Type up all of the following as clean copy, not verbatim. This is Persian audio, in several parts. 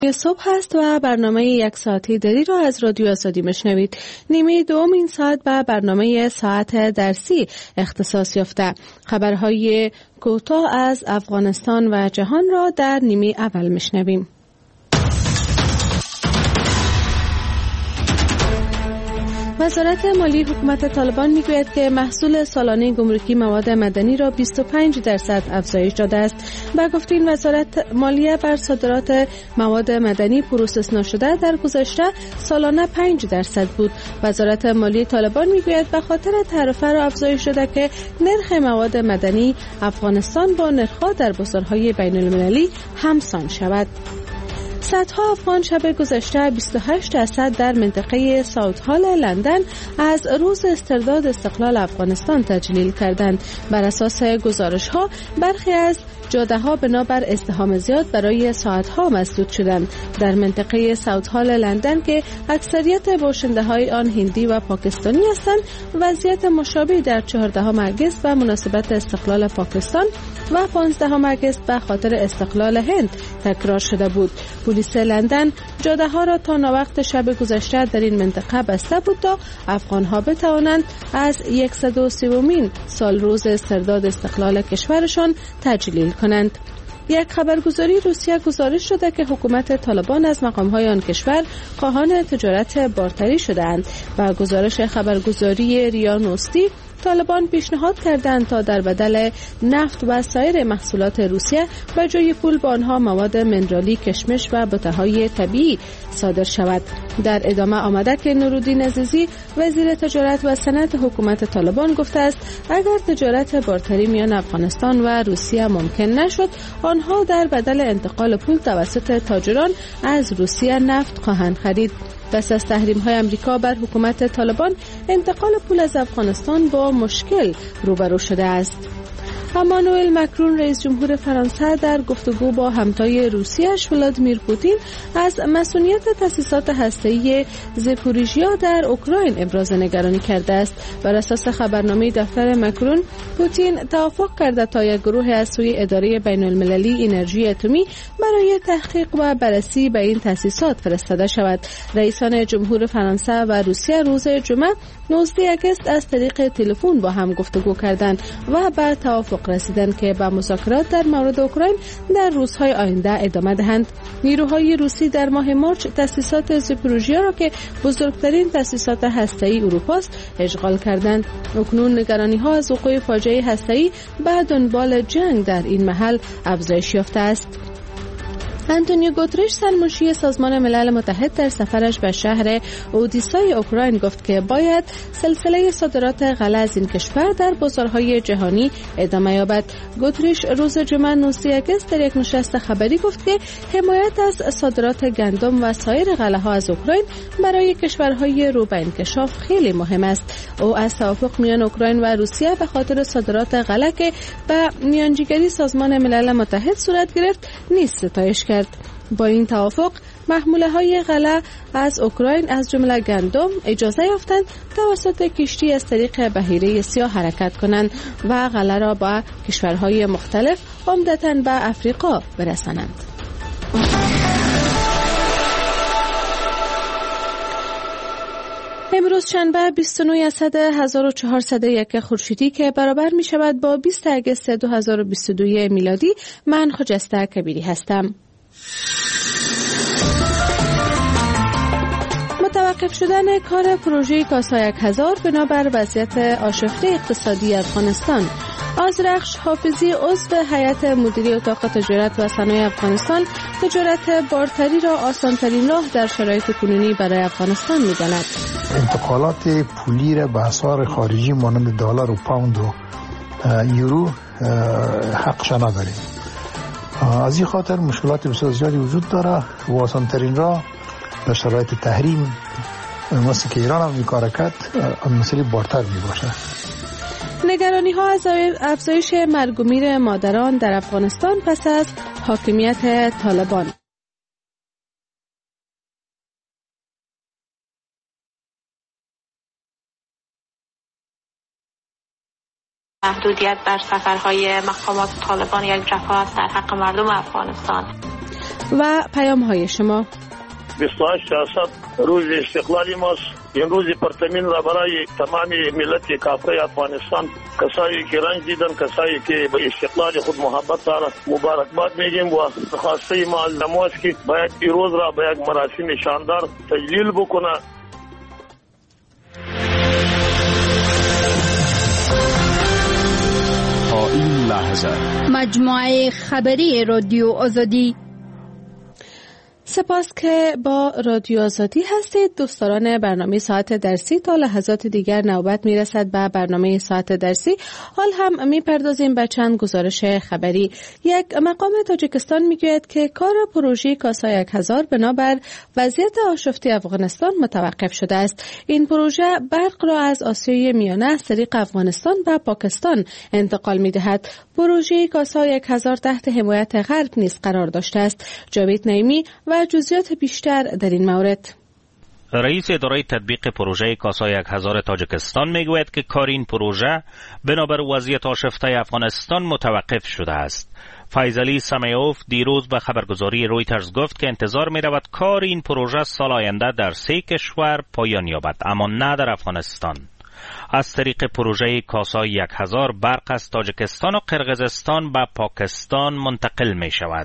صبح هست و برنامه یک ساعتی دری را از رادیو آزادی میشنوید. نیمه دوم این ساعت به برنامه ساعت درسی اختصاص یافته. خبرهای کوتاه از افغانستان و جهان را در نیمه اول میشنویم. وزارت مالی حکومت طالبان میگوید که محصول سالانه گمرکی مواد مدنی را 25% افزایش داده است. با گفتین وزارت مالیه بر صادرات مواد مدنی پروسس نشده در گذشته سالانه 5% بود. وزارت مالی طالبان میگوید به خاطر تعرفه را افزایش داده که نرخ مواد مدنی افغانستان با نرخ‌ها در بازارهای بین‌المللی همسان شود. صدها افغان شب گذشته 28% در منطقه ساوت هال لندن از روز استرداد استقلال افغانستان تجلیل کردند. بر اساس گزارش‌ها برخی از جاده‌ها بنابر ازدحام زیاد برای ساعت‌ها مسدود شدند. در منطقه ساوت هال لندن که اکثریت باشنده‌های آن هندی و پاکستانی هستند، وضعیت مشابهی در 14 اگست و مناسبت استقلال پاکستان و 15 اگست به خاطر استقلال هند تکرار شده بود. پلیس لندن جاده‌ها را تا ناوقت شب گذشته در این منطقه بسته بود تا افغان‌ها بتوانند از 130مین سال روز استرداد استقلال کشورشان تجلیل کنند. یک خبرگزاری روسیه گزارش شده که حکومت طالبان از مقام‌های آن کشور خواهان تجارت بارتری شده‌اند. با گزارش خبرگزاری ریا نوستی، طالبان پیشنهاد کردند تا در بدل نفت و سایر محصولات روسیه به جای پول با آنها مواد منرالی، کشمش و بوته‌های طبیعی صادر شود. در ادامه آمده که نورالدین عزیزی وزیر تجارت و صنعت حکومت طالبان گفته است اگر تجارت بارتری میان افغانستان و روسیه ممکن نشد، آنها در بدل انتقال پول توسط تاجران از روسیه نفت خواهند خرید. پس از تحریم‌های آمریکا بر حکومت طالبان، انتقال پول از افغانستان با مشکل روبرو شده است. امانوئل مکرون رئیس جمهور فرانسه در گفتگو با همتای روسیه‌اش ولادیمیر پوتین از مسئولیت تأسیسات هسته‌ای زاپوریژیا در اوکراین ابراز نگرانی کرده است. بر اساس خبرنامه دفتر مکرون، پوتین توافق کرده تا یک گروه از سوی اداره بین‌المللی انرژی اتمی برای تحقیق و بررسی به این تأسیسات فرستاده شود. رئیسان جمهور فرانسه و روسیه روز جمعه 19 اگست از طریق تلفن با هم گفتگو کردند و به توافق رسیدند که به مذاکرات در مورد اوکراین در روزهای آینده ادامه دهند. نیروهای روسی در ماه مارچ تأسیسات زاپوریژیا را که بزرگترین تأسیسات هسته‌ای اروپا است اشغال کردند. اکنون نگرانی‌ها از وقوع فاجعه هسته‌ای به دنبال جنگ در این محل افزایش یافته است. آنتونیو گوترش سرمنشی سازمان ملل متحد در سفرش به شهر اودیسای اوکراین گفت که باید سلسله صادرات غله از این کشور در بازارهای جهانی ادامه یابد. گوترش روز جمعه 19 اگست در یک نشست خبری گفت که حمایت از صادرات گندم و سایر غله ها از اوکراین برای کشورهای رو به انکشاف خیلی مهم است. او از توافق میان اوکراین و روسیه به خاطر صادرات غله که به میانجیگری سازمان ملل متحد صورت گرفت نیز ستایش کرد. با این توافق محموله‌های غله از اوکراین از جمله گندم اجازه یافتند توسط کشتی از طریق بحیره سیاه حرکت کنند و غله را به کشورهای مختلف عمدتاً به افریقا برسانند. امروز شنبه 29 اسد 1401 خورشیدی که برابر می شود با 20 اگست 2022 میلادی، من خجسته کبیری هستم. متوقف شدن کار پروژه کاسا 1000 بنابر وضعیت آشفته اقتصادی افغانستان. آذرخش حافظی عضو هیئت مدیره اتاق تجارت و صنایع افغانستان تجارت بارتری را آسان‌ترین راه در شرایط کنونی برای افغانستان می‌داند. انتقالات پولی را به اسعار خارجی مانند دلار و پوند و یورو حقش نداریم. از این خاطر مشکلات بسیار زیادی وجود داره و آسان‌ترین راه در شرایط تحریم مثل که ایران هم می‌کار کرد مسئله بارتر می‌باشه. نگرانی ها از افزایش مرگ و میر مادران در افغانستان پس از حاکمیت طالبان. محدودیت بر سفرهای مقامات طالبان یک جفا است در حق مردم افغانستان. و پیام های شما. 28 روز استقلال ماست. امروز پرتمین را برای تمام ملت کافر افغانستان، کسایی که رنج دیدن، کسایی که به استقلال خود محبت دارند، مبارکباد میگیم و خواسته ما از نماز که باید این روز را به یک مراسم شاندار تجلیل بکنه. تا این لحظه مجموعه خبری رادیو آزادی. سپاس که با رادیو آزادی هستید. دوستان برنامه ساعت درسی، تا لحظات دیگر نوبت میرسد به برنامه ساعت درسی. حال هم میپردازیم به چند گزارش خبری. یک مقام تاجیکستان میگوید که کار پروژه کاسا 1000 بنابر وضعیت آشفته افغانستان متوقف شده است. این پروژه برق را از آسیای میانه از طریق افغانستان و پاکستان انتقال میدهد. پروژه کاسا 1000 تحت حمایت غرب نیز قرار داشته است. جاوید نعیمی و جزئیات بیشتر در این مورد. رئیس اداره تطبیق پروژه کاسا 1000 تاجیکستان میگوید که کار این پروژه بنابر وضعیت آشفته افغانستان متوقف شده است. فیضعلی سمیوف دیروز به خبرگزاری رویترز گفت که انتظار می رود کار این پروژه سال آینده در 3 کشور پایان یابد، اما نه در افغانستان. از طریق پروژه کاسا 1000 برق از تاجیکستان و قرقیزستان به پاکستان منتقل می شود.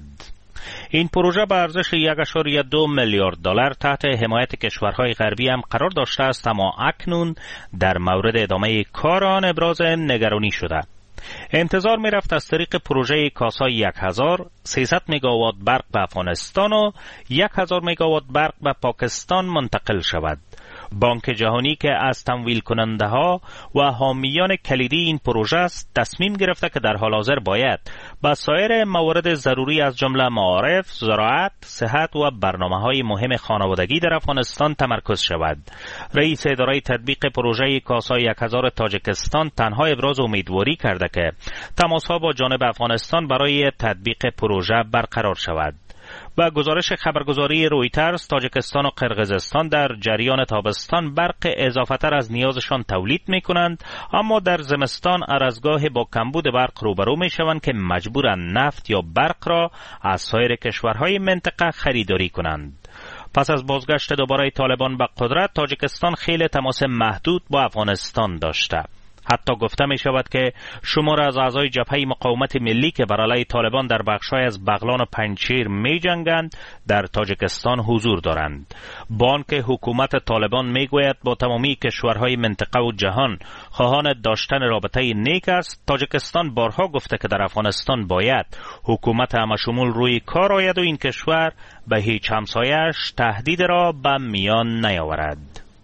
این پروژه به ارزش 1.2 میلیارد دلار تحت حمایت کشورهای غربی هم قرار داشته است، اما اکنون در مورد ادامه کار آن ابراز نگرانی شده. انتظار می رفت از طریق پروژه کاسا 1000 300 مگاوات برق به افغانستان و 1000 مگاوات برق به پاکستان منتقل شود. بانک جهانی که از تمویل کننده ها و حامیان کلیدی این پروژه است تصمیم گرفته که در حال حاضر باید با سایر موارد ضروری از جمله معارف، زراعت، صحت و برنامه‌های مهم خانوادگی در افغانستان تمرکز شود. رئیس اداره تطبیق پروژه کاسا 1000 تاجیکستان تنها ابراز امیدواری کرده که تماس‌ها با جانب افغانستان برای تطبیق پروژه برقرار شود. با گزارش خبرگزاری رویترز، تاجیکستان و قرقیزستان در جریان تابستان برق اضافه‌تر از نیازشان تولید می‌کنند، اما در زمستان ارزگاه با کمبود برق روبرو می‌شوند که مجبورند نفت یا برق را از سایر کشورهای منطقه خریداری کنند. پس از بازگشت دوباره طالبان به قدرت، تاجیکستان خیلی تماس محدود با افغانستان داشته. حتی گفته می شود که شمار از اعضای جبهه مقاومت ملی که بر علیه طالبان در بخش‌های از بغلان و پنجشیر می جنگند در تاجیکستان حضور دارند. بانک حکومت طالبان می گوید با تمامی کشورهای منطقه و جهان خواهان داشتن رابطه نیک است. تاجیکستان بارها گفته که در افغانستان باید حکومت همشمول روی کار آید و این کشور به هیچ همسایه‌اش تهدید را به میان نیاورد.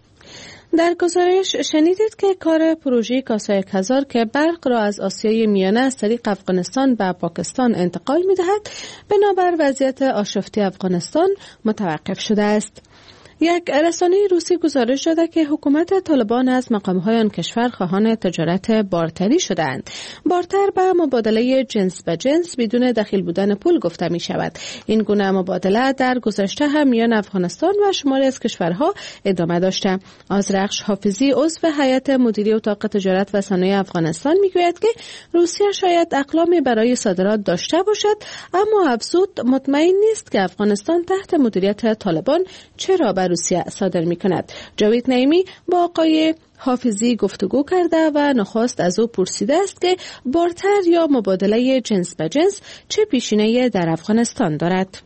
در گزارش شنیدید که کار پروژه کاسا 1000 که برق را از آسیای میانه از طریق افغانستان به پاکستان انتقال می‌دهد بنابر وضعیت آشفته افغانستان متوقف شده است. یک رسانه روسی گزارش داده که حکومت طالبان از مقام‌های آن کشور خواهان تجارت بارتری شدند. بارتر به مبادله جنس به جنس بدون دخیل بودن پول گفته می شود. این گونه مبادله در گذشته هم میان افغانستان و شماری از کشورها ادامه داشته. آذرخش حافظی عضو هیئت مدیره اتاق تجارت و صنایع افغانستان میگوید که روسیه شاید اقلامی برای صادرات داشته باشد، اما افزود مطمئن نیست که افغانستان تحت مدیریت طالبان چرا بر روسیه صادر می کند. جاوید نعیمی با آقای حافظی گفتگو کرده و نخست از او پرسیده است که بارتر یا مبادله جنس به جنس چه پیشینه‌ای در افغانستان دارد.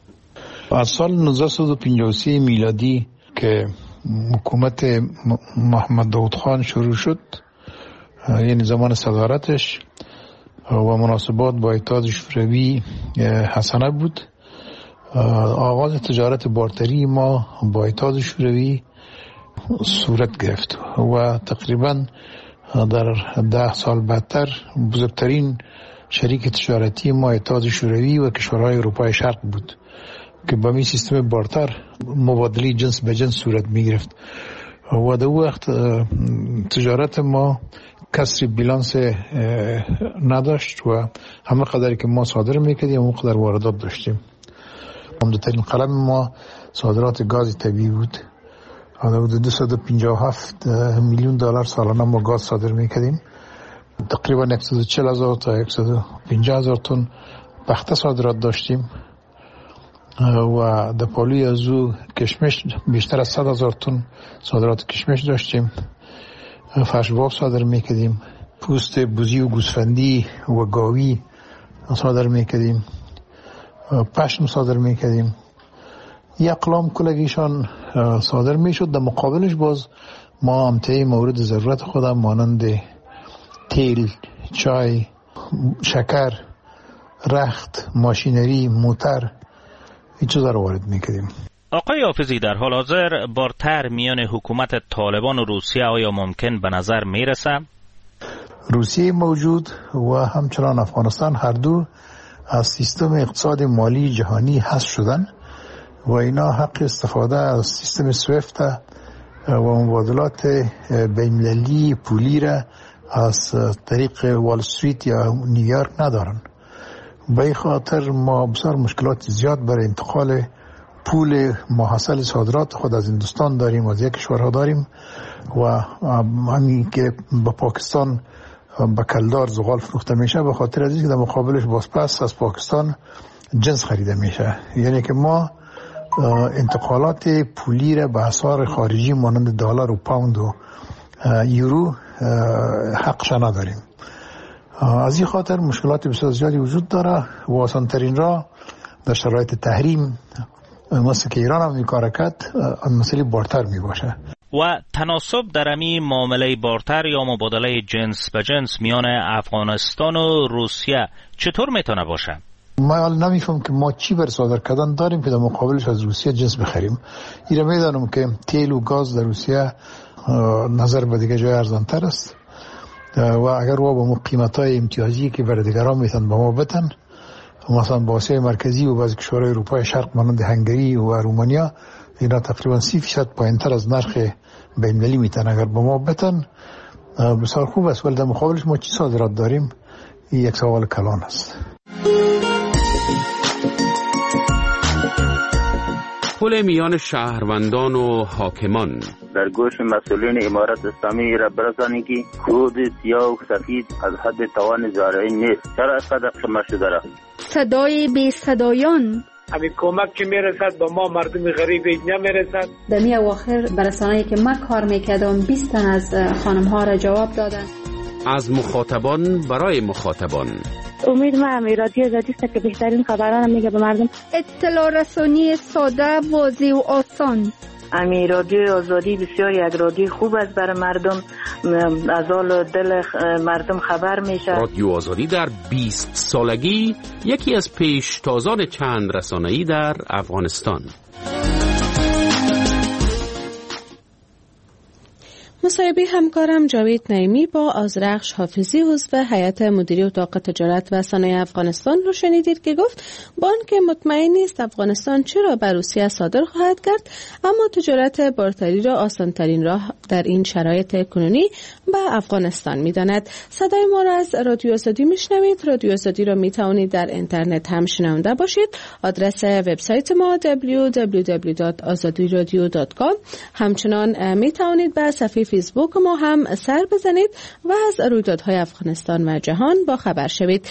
از سال 1953 میلادی که حکومت محمد داود خان شروع شد، یعنی زمان صدارتش و مناسبات با اتحاد شوروی حسنه بود، آغاز تجارت بارتری ما با اتحاد شوروی صورت گرفت و تقریبا در 10 سال بعدتر بزرگترین شریک تجارتی ما اتحاد شوروی و کشورهای اروپای شرق بود که با می سیستم بارتر مبادله جنس به جنس صورت می گرفت و در وقت تجارت ما کسری بیلانس نداشت و همه قدری که ما صادر میکردیم همه قدر واردات داشتیم. عمده‌ترین قلم ما صادرات گاز طبیعی بود. حدود 257 میلیون دلار سالانه ما گاز صادر میکردیم. تقریبا 140,000 تا 150,000 تن بخته صادرات داشتیم و در پالوی از او کشمش بیشتر از 100,000 تن صادرات کشمش داشتیم. فرش‌باب صادر میکردیم، پوست بوزی و گوسفندی و گاوی صادر میکردیم، پشم صادر میکردیم. یک اقلام کلگیشان صادر میشد. در مقابلش باز ما امتحای مورد ضرورت خودم مانند تیل، چای، شکر، رخت، ماشینری، موتر این چیزا رو وارد میکردیم. آقای حافظی، در حال حاضر بارتر میان حکومت طالبان و روسیه آیا ممکن به نظر میرسه؟ روسیه موجود و همچنان افغانستان هر دو از سیستم اقتصاد مالی جهانی حذف شدن و اینا حق استفاده از سیستم سویفت و مبادلات بین‌المللی پولی را از طریق وال استریت یا نیویورک ندارن. به این خاطر ما بسیار مشکلات زیاد برای انتقال پول محصل صادرات خود از هندوستان داریم و از یک کشورها داریم و همین که به پاکستان به کلدار زغال فروخته میشه به خاطر از اینکه در مقابلش باز پس از پاکستان جنس خریده میشه. یعنی که ما انتقالات پولی را به اسعار خارجی مانند دلار و پوند و یورو حقش نداریم. از این خاطر مشکلات بسیار زیادی وجود داره و آسان‌ترین راه در شرایط تحریم مثل که ایران هم میکاره کرد مسئله بارتر میباشه. و تناسب در امی معامله بارتر یا مبادله جنس به جنس میان افغانستان و روسیه چطور میتونه باشه؟ ما حال نمیفهم که ما چی بر صادر کردن داریم که در مقابلش از روسیه جنس بخریم. ایره میدانم که تیل و گاز در روسیه نظر به دیگه جای ارزانتر است و اگر با ما قیمتای امتیازی که برای دیگران میتن به ما بتن، مثلا با آسیای مرکزی و بعضی کشورهای اروپای شرق مانند هنگری و رومانیا اینا تقریبا 30% پایینتر از نرخ بین‌المللی میتن اگر به ما بتن بسیار خوب است. ولی در مقابلش ما چی صادرات داریم؟ این یک سوال کلان است. پل میان شهروندان و حاکمان در گوش مسئولین امارت اسلامی را برسانید که خود سیاه و سفید از حد توان زارعین نیست. چرا از قدر شما شده را؟ صدای بی صدایان همین کمک که میرسد با ما مردم غریب نمیرسد. در می اواخر برسانه‌ای که من کار میکردم 20 تن از خانم ها را جواب دادن. از مخاطبان برای مخاطبان. امید من رادیو آزادی است که بهترین خبران میگه به مردم. اطلاع رسانی ساده، واضح و آسان. امی رادیو آزادی بسیار یک رادیو خوب است برای مردم، از حال دل مردم خبر میشه. رادیو آزادی در 20 سالگی یکی از پیشتازان چند رسانه‌ای در افغانستان. مصاحبه همکارم جاوید نعیمی با آذرخش حافظی عضو هیئت مدیره اتاق تجارت و صنایع افغانستان رو شنیدید که گفت بانک مطمئن نیست افغانستان چرا به روسیه صادر خواهد کرد، اما تجارت بارتری را آسان‌ترین راه در این شرایط کنونی به افغانستان می‌داند. صدای ما را از رادیو آزادی میشنوید. رادیو آزادی را میتوانید در اینترنت هم شنونده باشید. آدرس وبسایت ما www.azadiradio.com. همچنان میتوانید به صفحه فیسبوک ما هم سر بزنید و از رویدادهای افغانستان و جهان با خبر شوید.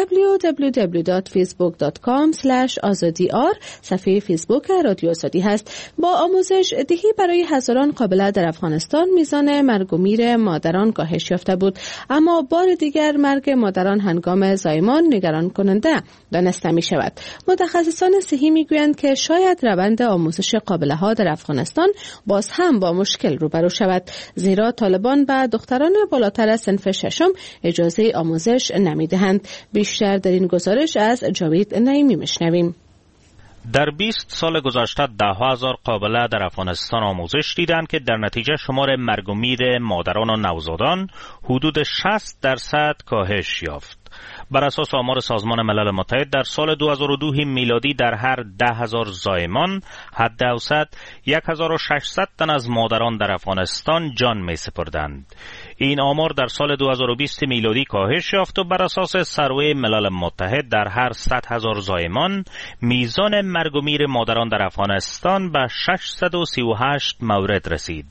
www.facebook.com/azadiyar صفحه فیسبوک رادیو آزادی هست. با آموزش دهی برای هزاران قابله در افغانستان میزان مرگ و میر مادران کاهش یافته بود، اما بار دیگر مرگ مادران هنگام زایمان نگران کننده دانسته می شود. متخصصان صحی میگویند که شاید روند آموزش قابله ها در افغانستان باز هم با مشکل روبرو شود، زیرا طالبان به دختران بالاتر از صنف ششم اجازه آموزش نمیدهند. بیشتر در این گزارش از جاوید نعیمی میشنویم. در 20 سال گذشته 10,000 قابله در افغانستان آموزش دیدند که در نتیجه شمار مرگ و میر مادران و نوزادان حدود 60% کاهش یافت. بر اساس آمار سازمان ملل متحد در سال 2002 میلادی در هر 10,000 زایمان حد اوسط 1,600 تن از مادران در افغانستان جان می سپردند. این آمار در سال 2020 میلادی کاهش یافت و بر اساس سروه ملل متحد در هر 100,000 زایمان میزان مرگ و میر مادران در افغانستان به 638 مورد رسید.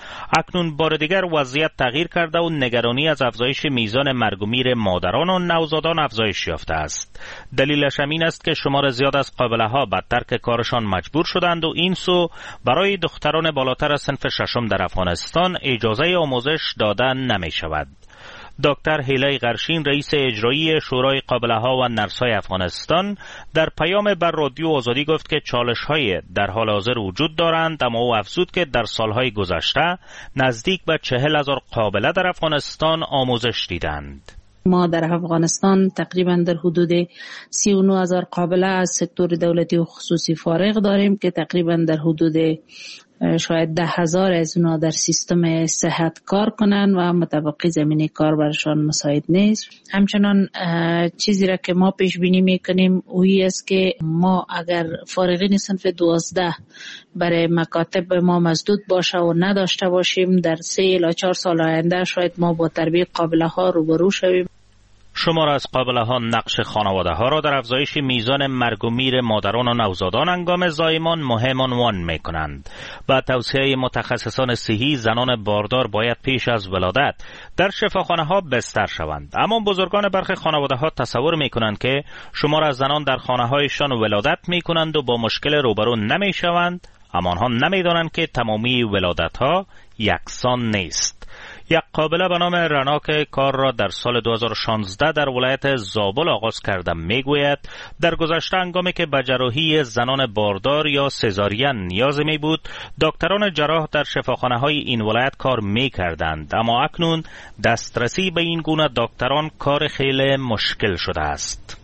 اکنون بار دیگر وضعیت تغییر کرده و نگرانی از افزایش میزان مرگ و میر مادران و نوزادان افزایش یافته است. دلیلش این است که شمار زیاد از قابله ها به ترک کارشان مجبور شدند و این سو برای دختران بالاتر از صنف ششم در افغانستان اجازه آموزش دادن نمی شود. دکتر هیلای غرشین رئیس اجرایی شورای قابله ها و نرس های افغانستان در پیام بر رادیو آزادی گفت که چالش های در حال حاضر وجود دارند، اما او افزود که در سالهای گذشته نزدیک به 40,000 قابله در افغانستان آموزش دیدند. ما در افغانستان تقریبا در حدود 39,000 قابله از سکتور دولتی و خصوصی فارغ داریم که تقریبا در حدود شاید 10,000 از اونا در سیستم صحت کار کنن و مطابق زمینه کار برشان مساعد نیست. همچنان چیزی را که ما پیش بینی میکنیم اویی است که ما اگر فارغین صنف 12 برای مکاتب ما مسدود باشه و نداشته باشیم، در 3 الی 4 سال آینده شاید ما با تربیت قابله ها روبرو شویم. شمار از قابله ها نقش خانواده ها را در افزایش میزان مرگ و میر مادران و نوزادان هنگام زایمان مهم عنوان می کنند. با توصیه متخصصان صحی زنان باردار باید پیش از ولادت در شفاخانه ها بستر شوند، اما بزرگان برخی خانواده ها تصور می کنند که شمار از زنان در خانه هایشان ولادت می کنند و با مشکل روبرو نمی شوند، اما آنها نمی دانند که تمامی ولادت ها یکسان نیست. یک قابله به نام رنا که کار را در سال 2016 در ولایت زابل آغاز کرده میگوید در گذشته هنگامی که به جراحی زنان باردار یا سزارین نیاز می بود، دکتران جراح در شفاخانه های این ولایت کار می کردند، اما اکنون دسترسی به این گونه دکتران کار خیلی مشکل شده است.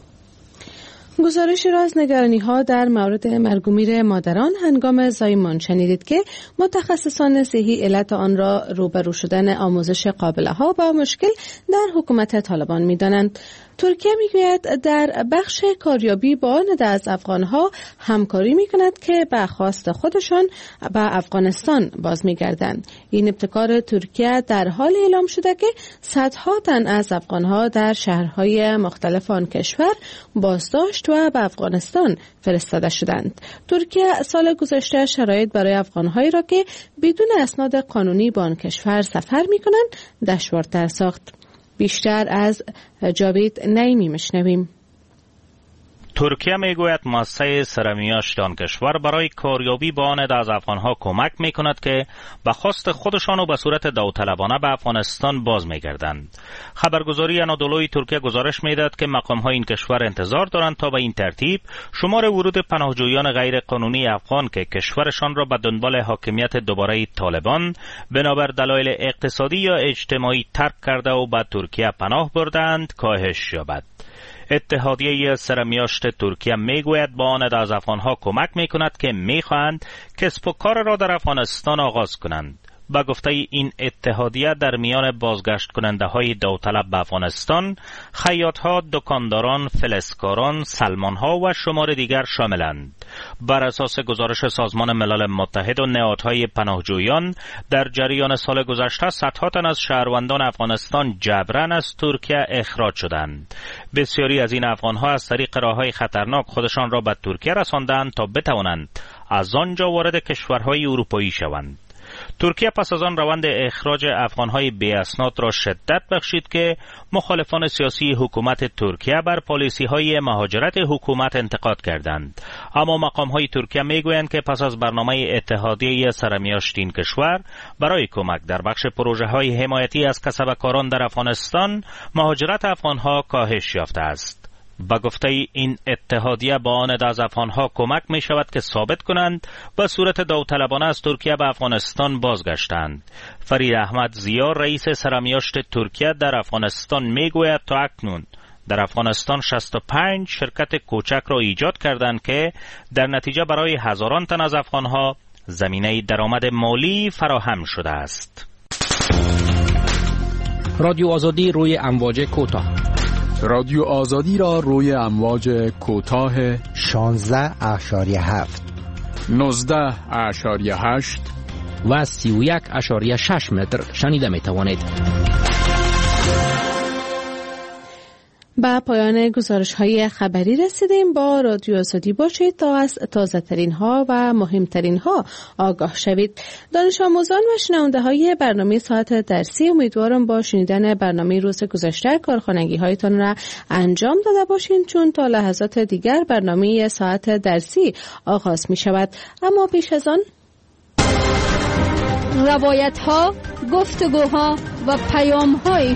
گزارشی را از نگرانی‌ها در مورد مرگ و میر مادران هنگام زایمان شنیدید که متخصصان صحی علت آن را روبرو شدن آموزش قابله‌ها با مشکل در حکومت طالبان می‌دانند. ترکیه میگوید در بخش کاریابی با نده از افغانها همکاری میکند که به خواست خودشان به افغانستان باز میگردند. این ابتکار ترکیه در حال اعلام شده که صدها تن از افغانها در شهرهای مختلف آن کشور بازداشت و به افغانستان فرستاده شدند. ترکیه سال گذشته شرایط برای افغانهایی را که بدون اسناد قانونی به آن کشور سفر میکنند دشوارتر ساخت. بیشتر از جاوید نعیمی میشنویم. ترکیه میگوید مؤسسه سرمیاشت آن کشور برای کاریابی با آن از افغانها کمک میکند که به خواست خودشان و به صورت داوطلبانه به افغانستان باز میگردند. خبرگزاری انادولوی ترکیه گزارش میداد که مقامهای این کشور انتظار دارند تا به این ترتیب شمار ورود پناهجویان غیر قانونی افغان که کشورشان را به دنبال حاکمیت دوباره طالبان بنابر دلایل اقتصادی یا اجتماعی ترک کرده و به ترکیه پناه بردند کاهش یابد. اتحادیه سرمیاشت ترکیه میگوید با آن از افغانها کمک میکند که میخواهند کسب و کار را در افغانستان آغاز کنند. با گفته این اتحادیه در میان بازگشت کننده های داوطلب به افغانستان خیاطها، دکانداران، فلزکاران، سلمانها و شمار دیگر شاملند. بر اساس گزارش سازمان ملل متحد و نهادهای پناهجویان در جریان سال گذشته صدها تن از شهروندان افغانستان جبران از ترکیه اخراج شدند. بسیاری از این افغانها از طریق راههای خطرناک خودشان را به ترکیه رساندند تا بتوانند از آنجا وارد کشورهای اروپایی شوند. ترکیه پس از آن روند اخراج افغانهای بی اسناد را شدت بخشید که مخالفان سیاسی حکومت ترکیه بر پالیسی‌های مهاجرت حکومت انتقاد کردند. اما مقام‌های ترکیه میگویند که پس از برنامه اتحادیه سرمیاشت این کشور برای کمک در بخش پروژه‌های حمایتی از کسبکاران در افغانستان، مهاجرت افغانها کاهش یافته است. با گفته این اتحادیه با آن از افغانها کمک می شود که ثابت کنند به صورت داوطلبانه از ترکیه به افغانستان بازگشتند. فرید احمد زیا رئیس سرمیاشت ترکیه در افغانستان می گوید تا اکنون در افغانستان 65 شرکت کوچک را ایجاد کردند که در نتیجه برای هزاران تن از افغانها زمینه درآمد مالی فراهم شده است. رادیو آزادی روی امواج کوتاه. رادیو آزادی را روی امواج کوتاه 16.7 19.8 و 31.6 متر شنیده می توانید. با پایان گزارش‌های خبری رسیدیم. با رادیو آزادی باشید تا از تازه‌ترین ها و مهمترین ها آگاه شوید. دانش آموزان و شنونده‌های برنامه ساعت درسی، امیدوارم با شنیدن برنامه روز گذشته کارخانگی هایتان را انجام داده باشین، چون تا لحظات دیگر برنامه ساعت درسی آغاز می شود. اما پیش از آن روایت ها، گفتگوها و پیام های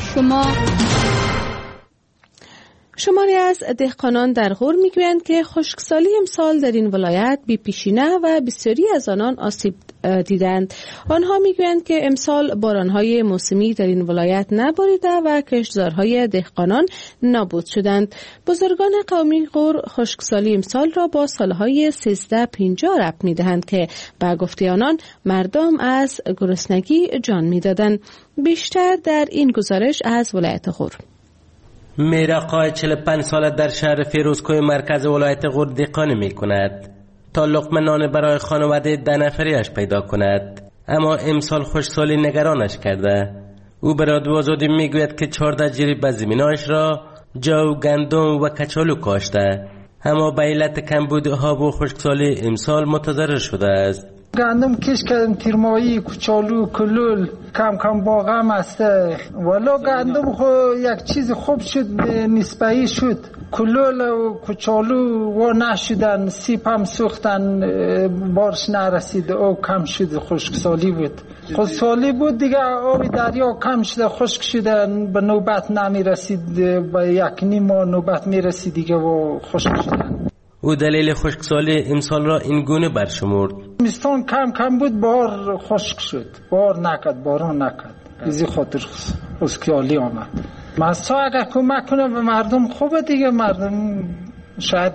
شماری از دهقانان در غور میگویند که خشکسالی امسال در این ولایت بی پیشینه و بسیاری از آنان آسیب دیدند. آنها میگویند که امسال بارانهای موسمی در این ولایت نباریده و کشتزارهای دهقانان نابود شدند. بزرگان قومی غور خشکسالی امسال را با سالهای 1350 ربط میدهند که به گفته آنان مردم از گرسنگی جان میدادند. بیشتر در این گزارش از ولایت غور. میراقای 45 ساله در شهر فیروزکوه مرکز ولایت غور دهقانی می کند تا لقمه نان برای خانواده 10 نفریش پیدا کند، اما امسال خشکسالی نگرانش کرده. او به رادیو آزادی می گوید که 14 جریب از زمینایش را جو، گندم و کچالو کاشته، اما به علت کمبود آب و خشکسالی امسال متضرر شده است. گندم کش کردم، تیرمایی، کچالو، کلول، کم کم باغم است. والا گندم یک چیز خوب شد، نسبی شد. کلول و کچالو و نشدن، سیب هم سوختن، بارش نرسید، او کم شد، خشکسالی بود. خشکسالی بود دیگه، آب دریا کم شده، خشک شده، به نوبت نمی رسید، به 1.5 ماه نوبت می رسید دیگه و خشک شدن. او دلیل خشکسالی امسال را این گونه برشمرد. زمستان کم کم بود، بار خشک شد، بار نکرد، باران نکرد، ازی خاطر خشکسالی آمد. مسا اگر کمک کنه به مردم خوبه دیگه، مردم شاید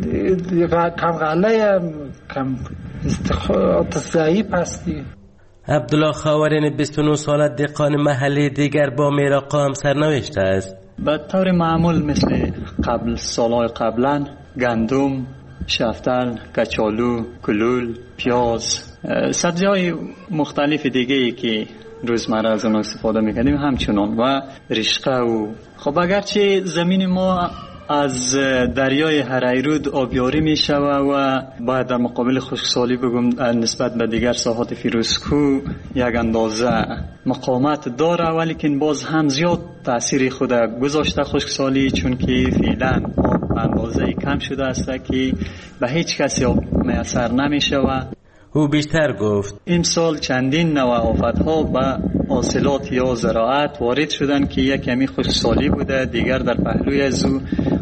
کم غله، کم استخدام ضعیف هستی. عبدالله خاورین 29 ساله دهقان محلی دیگر با میراقا هم سرنوشته است. به طور معمول مثل قبل سالهای قبلا گندم، شفتل، کچالو، کلول، پیاز، سبزی‌های مختلف دیگه‌ای که روزمره از آن استفاده می‌کردیم همچنان و رشقه و خب اگرچه زمین ما از دریای هریرود آبیاری می‌شود و باید در مقابل خشکسالی بگم نسبت به دیگر ساحات فیروزکو یک اندازه مقاومت داره، ولیکن باز هم زیاد تأثیر خود گذاشته خشکسالی، چون که فعلا اندازه کم شده است که به هیچ کسی میسر نمیشه. و او بیشتر گفت امسال چندین نوع آفت‌ها به حاصلات یا زراعت وارد شدن که یک کمی خشکسالی بوده، دیگر در پهلوی از او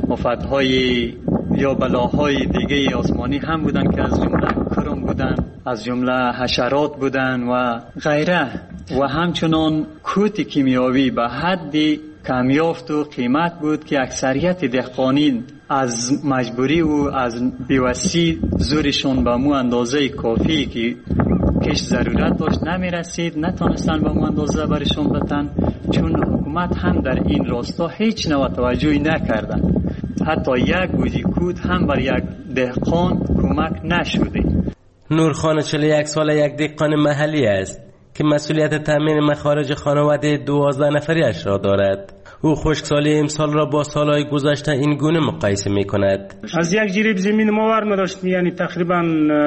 آفت‌های یا بلاهای دیگه آسمانی هم بودن که از جمله کرم بودن، از جمله حشرات بودن و غیره، و همچنان کوت کیمیاوی به حد کمیافت و قیمت بود که اکثریت دهقانین از مجبوری و از بیوسی زورشون به مو اندازه کافی که کش ضرورت داشت نمی رسید، نتانستن به مو اندازه برشون بتن، چون حکومت هم در این راستا هیچ نوع توجهی نکردن. حتی یک گوجی کود هم بر یک دهقان کمک نشده. نورخان 41 ساله یک دهقان محلی است که مسئولیت تامین مخارج خانواده 12 نفریش را دارد. او خشکسالی امسال را با سالهای گذشته این گونه مقایسه می کند. از یک جریب زمین ماور می داشتیم، یعنی تقریبا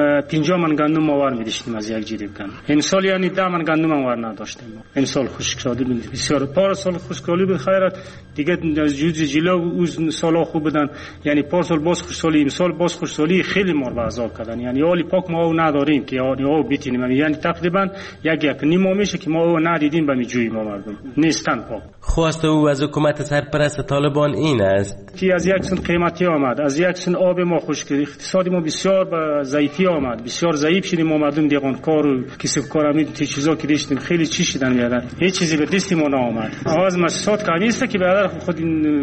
50 من گندم ماور می داشتیم از یک جریب گندم. امسال یعنی 10 من گندم ماور نداشتیم. امسال خشکسالی بود بسیار. پارسال خشکسالی بود خیرت دیگه، از جلو اون سالا خوب بودن، یعنی پارسال باز خشکسالی، امسال باز خشکسالی خیلی ما رو عذاب کردن. یعنی حالی پاک ما او نداریم که او بتونیم، یعنی تقریبا یک نیم میشه که ما او ندیدیم به جوی ما مردم نیستن پاک. خواست او از حکومت سرپرست طالبان این است که از یک سن قیمتی آمد، از یک سن آب ما خشک، اقتصاد ما بسیار به ضعیفی آمد، بسیار ضعیف شدیم. ما مردم دیگانکار و کسب کارامید چیزا که داشتیم خیلی چی شدن بیادر، هیچ چیزی به دست ما نآمد. آواز مسئولات کاری است که بیادر خود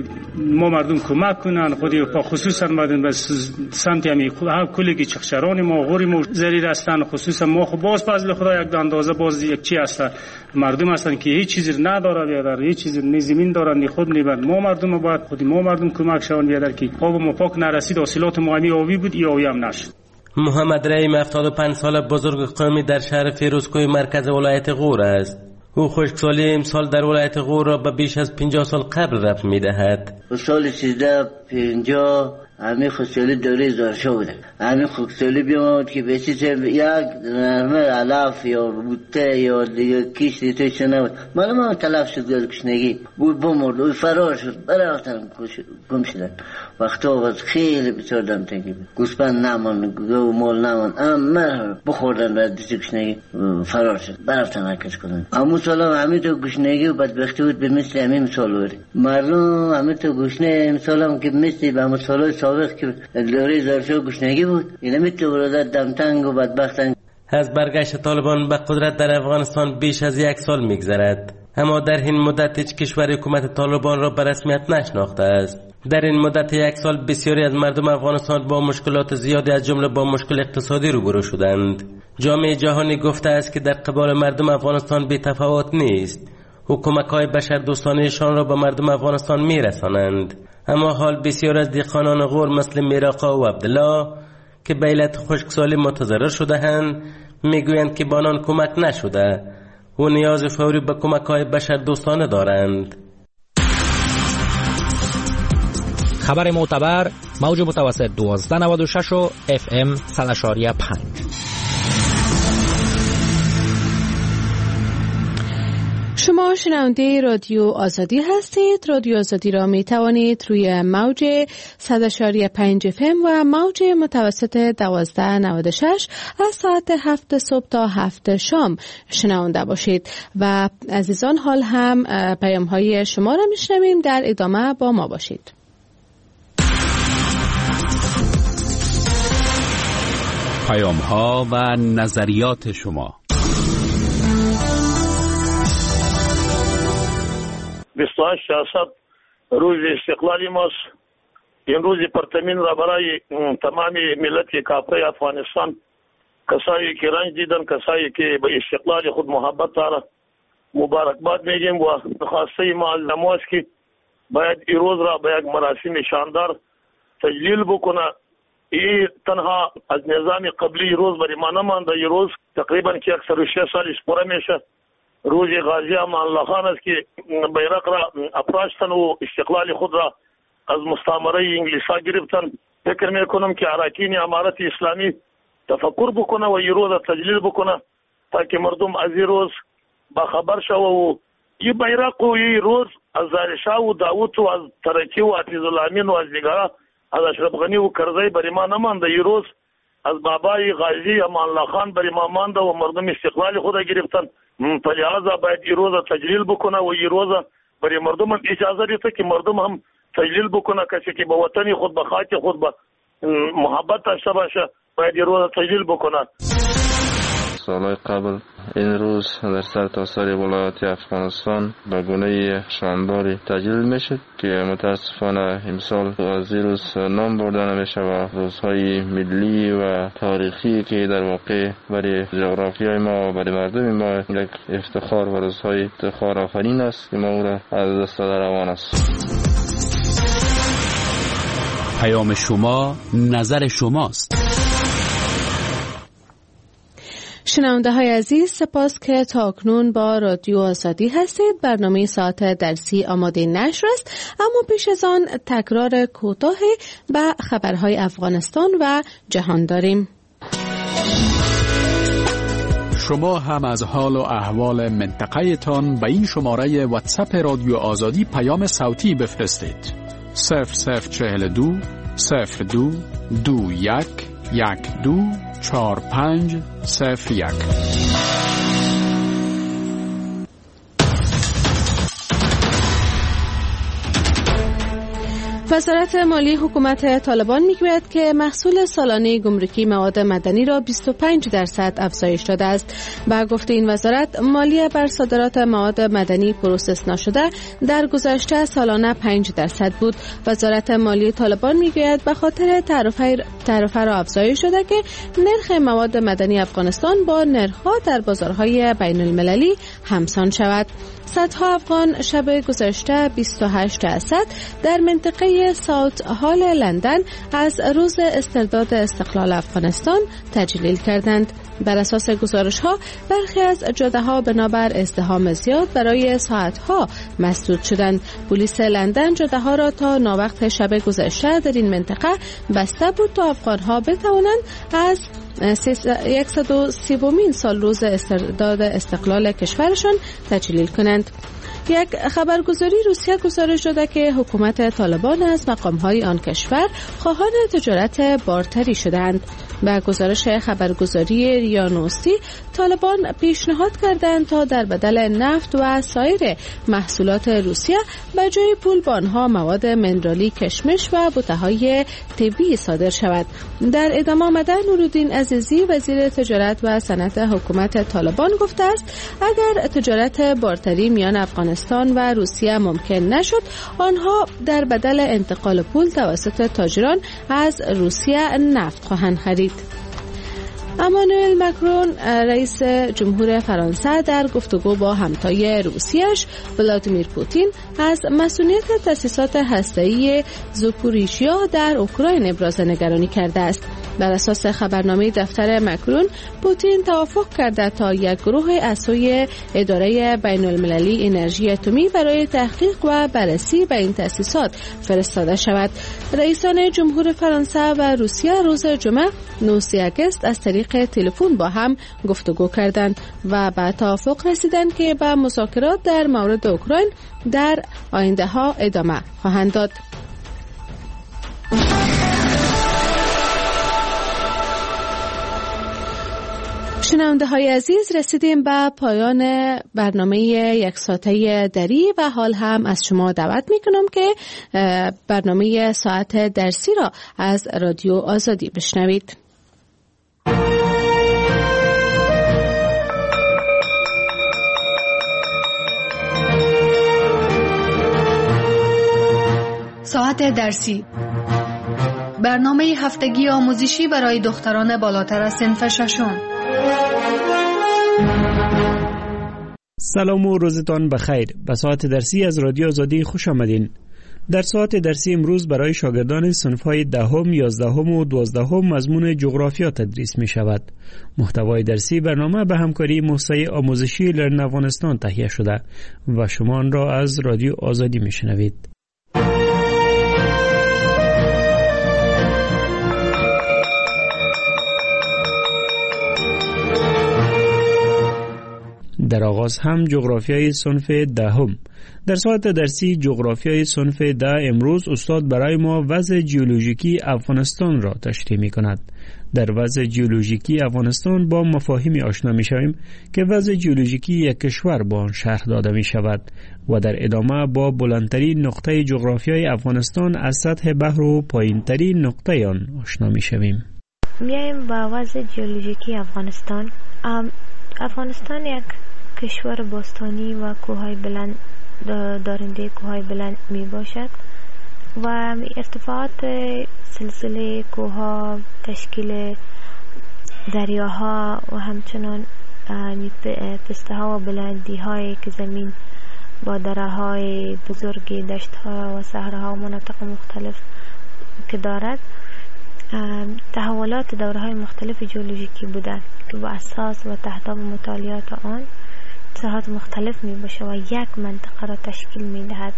ما مردم کمک کنن، خودی با خصوصا مردم بس سمت همی هم کلی چخشران ما غوری ما زریر هستن، خصوصا ما خب باز فضل خدا یک اندازه باز یک چی هست مردم هستن که هیچ چیزی نداره بیادر، هیچ چیزی نه زمین دارن نه خود نه بعد ما مردم باید خودی ما مردم کمک شون بیادر که آب ما پاک نرسید، حاصلات ما همی آبی بود یا آبی هم نشد. محمد رحیم 75 ساله بزرگ قومی در شهر فیروزکوه مرکز ولایت غور است. او خشکسالی امسال در ولایت غور را به بیش از 50 سال قبل رفت می‌دهد. سال 1350 همین خشکسالی دوره زارشا بوده. همین خشکسالی بیامد که به چیز یک نرمه علف یا بوته یا دیگه کیش دیتوش نبود. من تلف شد گشنگی بود بمرد و فرار شد برفتن گم شدن. وقتا وقت خیلی بسیار دم تنگی بود. گوسپند نمان گو مال نمان اما بخوردن و دیگه گشنگی فرار شد برفتن حرکت کردن. اما سال همین تو گشنگی و بدبختی بود به مثل همین مثال وری. مردم همین تو گشنه امسال هم که مثل به مثال سابق که دوره زارشا گشنگی بود اینا میتونه دمتنگ و بدبختن. از برگشت طالبان به قدرت در افغانستان بیش از 1 سال میگذرد، اما در این مدت هیچ کشور حکومت طالبان را به رسمیت نشناخته است. در این مدت 1 سال بسیاری از مردم افغانستان با مشکلات زیادی از جمله با مشکل اقتصادی روبرو شدند. جامعه جهانی گفته است که در قبال مردم افغانستان بی تفاوت نیست. حکومت‌های بشردوستانه‌شان را به مردم افغانستان میرسانند. اما حال بسیار از دهقانان غور مثل میراقا و عبدالله که به علت خشکسالی متضرر شده‌اند میگویند که به آنان کمک نشده و نیاز فوری به کمک‌های بشردوستانه دارند. خبر معتبر موج متوسط 1296 و FM 100.5. شما شنونده رادیو آزادی هستید. رادیو آزادی را می توانید روی موج 100.5 FM و موج متوسط 1296 از ساعت 7 صبح تا 7 شام شنونده باشید و عزیزان حال هم پیام های شما را می شنویم. در ادامه با ما باشید. پیام ها و نظریات شما. 28 روز استقلالی ماست. این روز پرتمین را برای تمام ملت کافر افغانستان، کسایی که رنج دیدن، کسایی که به استقلال خود محبت دارن، مبارکباد میگیم و خواسته ما از نماز که باید این روز را به یک مراسم شاندار تجلیل بکنه. این تنها از نظام قبلی روز برای ما نمانده. این روز تقریبا که 106 سالش پوره میشه. روز غازی امان الله خان است که بیرق را افراشتن و استقلال خود را از مستعمره انگلیسا گرفتن. فکر میکنم که اراکین امارت اسلامی تفکر بکنه و این روز را تجلیل بکنه تا که مردم از این روز باخبر شوه و این بیرق و این روز از زارشا و داوود و از ترکی و عزیز الامین و از دیگره از اشرف غنی و کرزی برای ما نمانده. این روز از بابای غازی امان الله خان برای ما مانده و مردم استقلال خود گرفتن. فلهذا باید این روز تجلیل بکنه و این روز برای مردم هم اجازه دیده که مردم هم تجلیل بکنه. کسی که به وطن خود به خاک خود به محبت داشته باشه باید این روز تجلیل بکنه. سالهای قبل این روز در سرتاسر ولایات افغانستان به گونه شانداری تجلیل میشد که متاسفانه امسال از این روز نام برده نمیشه و روزهای ملی و تاریخی که در واقع برای جغرافیای ما و برای مردم ما یک افتخار و روزهای افتخار آفرین است که ما او را از دست در روان است. پیام شما نظر شماست. شنونده های عزیز، سپاس که تا اکنون با رادیو آزادی هستید. برنامه ساعت درسی آماده نشر است، اما پیش از آن تکرار کوتاه به خبرهای افغانستان و جهان داریم. شما هم از حال و احوال منطقه تان به این شماره واتساپ رادیو آزادی پیام صوتی بفرستید. 0042 02 21 12 4501. وزارت مالی حکومت طالبان میگوید که محصول سالانه گمرکی مواد مدنی را 25% افزایش داده است. با گفته این وزارت، مالیه بر صادرات مواد مدنی پروسس نشده در گذشته سالانه 5% بود. وزارت مالی طالبان میگوید به خاطر تعرفه را افزایش داده که نرخ مواد مدنی افغانستان با نرخ‌ها در بازارهای بین المللی همسان شود. صدها افغان شب گذشته 28 اسد در منطقه رسانه ساوت هال لندن از روز استرداد استقلال افغانستان تجلیل کردند. بر اساس گزارش‌ها برخی از جاده‌ها بنابر ازدحام زیاد برای ساعت‌ها مسدود شدند. پلیس لندن جاده‌ها را تا ناوقت شب گذشته در این منطقه بسته بود تا افغان‌ها بتوانند از 130مین سال روز استرداد استقلال کشورشان تجلیل کنند. یک خبرگزاری روسیه گزارش داده که حکومت طالبان از مقام‌های آن کشور خواهان تجارت بارتری شدند. با گزارش خبرگزاری ریا نوستی، طالبان پیشنهاد کردند تا در بدل نفت و سایر محصولات روسیه به جای پول به آنها مواد منرالی، کشمش و بوته‌های طبی صادر شود. در ادامه آمده نورالدین عزیزی وزیر تجارت و صنعت حکومت طالبان گفته است اگر تجارت بارتری میان افغانستان و روسیه ممکن نشد، آنها در بدل انتقال پول توسط تاجران از روسیه نفت خواهند خرید. امانوئل مکرون رئیس جمهور فرانسه در گفتگو با همتای روسیش ولادیمیر پوتین از مسئولیت تأسیسات هسته‌ای زاپوریژیا در اوکراین ابراز نگرانی کرده است. بر اساس خبرنامه دفتر مکرون، پوتین توافق کرده تا یک گروه از سوی اداره بین‌المللی انرژی اتمی برای تحقیق و بررسی به این تأسیسات فرستاده شود. رئیسان جمهور فرانسه و روسیه روز جمعه 9 اگست از طریق تلفن با هم گفتگو کردند و به توافق رسیدند که به مذاکرات در مورد اوکراین در آینده ها ادامه خواهند داد. شنونده های عزیز، رسیدیم به پایان برنامه یک ساعته دری و حال هم از شما دعوت میکنم که برنامه ساعت درسی را از رادیو آزادی بشنوید. ساعت درسی، برنامه هفتگی آموزشی برای دختران بالاتر از صنف ششم. سلام و روزتان بخیر. به ساعت درسی از رادیو آزادی خوش آمدین. در ساعت درسی امروز برای شاگردان صنف‌های 10ام، 11ام و 12ام مضمون جغرافیا تدریس می شود. محتوای درسی برنامه به همکاری موسسه آموزشی لرن افغانستان تهیه شده و شما آن را از رادیو آزادی می شنوید. در آغاز هم جغرافیای صنف 10ام. در ساعت درسی جغرافیای صنف 10 امروز استاد برای ما وضع جیولوژیکی افغانستان را تشریح می کند. در وضع جیولوژیکی افغانستان با مفاهیمی آشنا می شویم که وضع جیولوژیکی یک کشور با آن شرح داده می شود و در ادامه با بلندترین نقطه جغرافیای افغانستان از سطح بحر و پایینترین نقطه آن آشنا می شویم. میایم با وضع جیولوژیکی افغانستان. افغانستان یک کشور باستانی و کوههای بلند دارنده کوههای بلند می باشد و ارتفاعات سلسله کوهها، تشکیل دریاها و همچنان پسته ها و بلندی هایی که زمین با دره های بزرگ، دشت ها و صحراها و مناطق مختلف که دارد، تحولات دوره های مختلف جیولوژیکی بودند که با اساس و تحتاب مطالعات آن ساحات مختلف می باشه و یک منطقه را تشکیل می دهد.